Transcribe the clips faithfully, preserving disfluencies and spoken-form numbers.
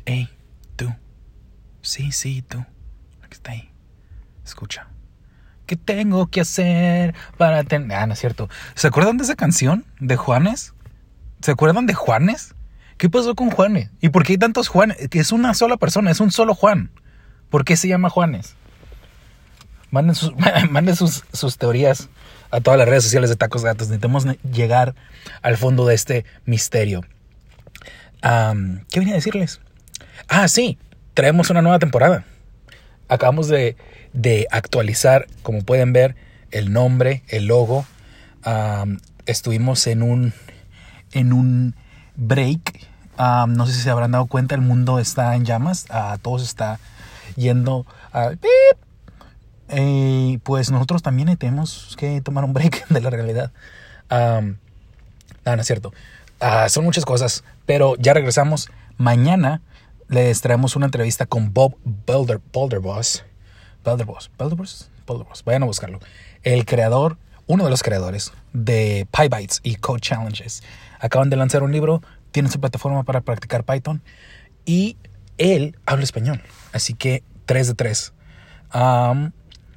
Hey, tú. Sí, sí, tú. La que está ahí. Escucha. ¿Qué tengo que hacer para tener...? Ah, no es cierto. ¿Se acuerdan de esa canción de Juanes? ¿Se acuerdan de Juanes? ¿Qué pasó con Juanes? ¿Y por qué hay tantos Juanes? Que es una sola persona, es un solo Juan. ¿Por qué se llama Juanes? Manden sus, manden sus, sus teorías a todas las redes sociales de Tacos de Gatos. Necesitamos llegar al fondo de este misterio. Um, ¿Qué venía a decirles? Ah, sí, traemos una nueva temporada. Acabamos de, de actualizar, como pueden ver, el nombre, el logo. Um, estuvimos en un, en un break. Um, no sé si se habrán dado cuenta, el mundo está en llamas. Uh, todo se está yendo al pip. Y pues nosotros también tenemos que tomar un break de la realidad. Um, no, no es cierto. Uh, son muchas cosas, pero ya regresamos. Mañana les traemos una entrevista con Bob Belder, Belderboss. Belderboss, Belderboss, Belderboss. Vayan a buscarlo. El creador, uno de los creadores de PyBites y Code Challenges. Acaban de lanzar un libro, tienen su plataforma para practicar Python y él habla español. Así que tres de tres. Um,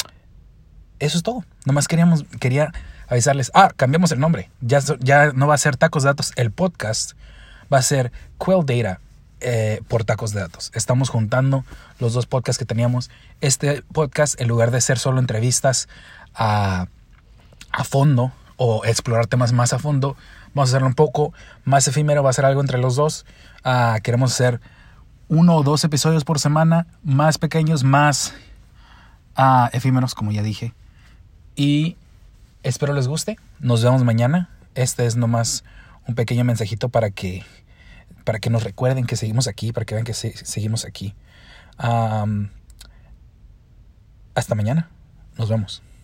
eso es todo. Nomás queríamos, quería avisarles. Ah, cambiamos el nombre. Ya, ya no va a ser Tacos de Datos. El podcast va a ser Quell Data. Eh, por Tacos de Datos. Estamos juntando los dos podcasts que teníamos. Este podcast, en lugar de ser solo entrevistas a, a fondo o explorar temas más a fondo, vamos a hacerlo un poco más efímero. Va a ser algo entre los dos. Uh, queremos hacer uno o dos episodios por semana, más pequeños, más uh, efímeros, como ya dije. Y espero les guste. Nos vemos mañana. Este es nomás un pequeño mensajito para que para que nos recuerden que seguimos aquí, para que vean que se, seguimos aquí. Um, hasta mañana. Nos vemos.